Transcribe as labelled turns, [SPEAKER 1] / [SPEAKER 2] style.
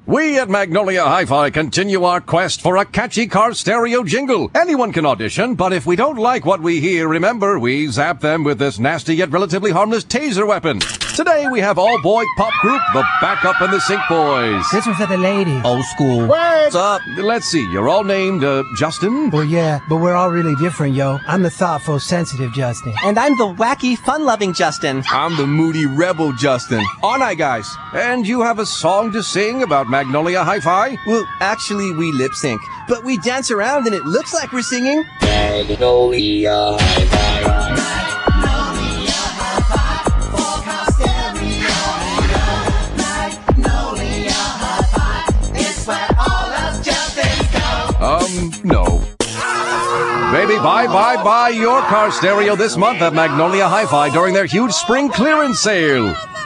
[SPEAKER 1] We at Magnolia Hi-Fi continue our quest for a catchy car stereo jingle. Anyone can audition, but if we don't like what we hear, remember, we zap them with this nasty yet relatively harmless taser weapon. Today we have all-boy pop group, the Backup and the Sync Boys.
[SPEAKER 2] This one's for the ladies.
[SPEAKER 3] Old school.
[SPEAKER 1] What's up? Let's see, you're all named, Justin?
[SPEAKER 2] Well, yeah, but we're all really different, yo. I'm the thoughtful, sensitive Justin.
[SPEAKER 3] And I'm the wacky, fun-loving Justin.
[SPEAKER 4] I'm the moody rebel Justin. All night, guys.
[SPEAKER 1] And you have a song to sing about Magnolia Hi-Fi?
[SPEAKER 3] Well, actually, we lip-sync, but we dance around and it looks like we're singing
[SPEAKER 5] Magnolia Hi-Fi.
[SPEAKER 1] No. Baby, buy your car stereo this month at Magnolia Hi-Fi during their huge spring clearance sale.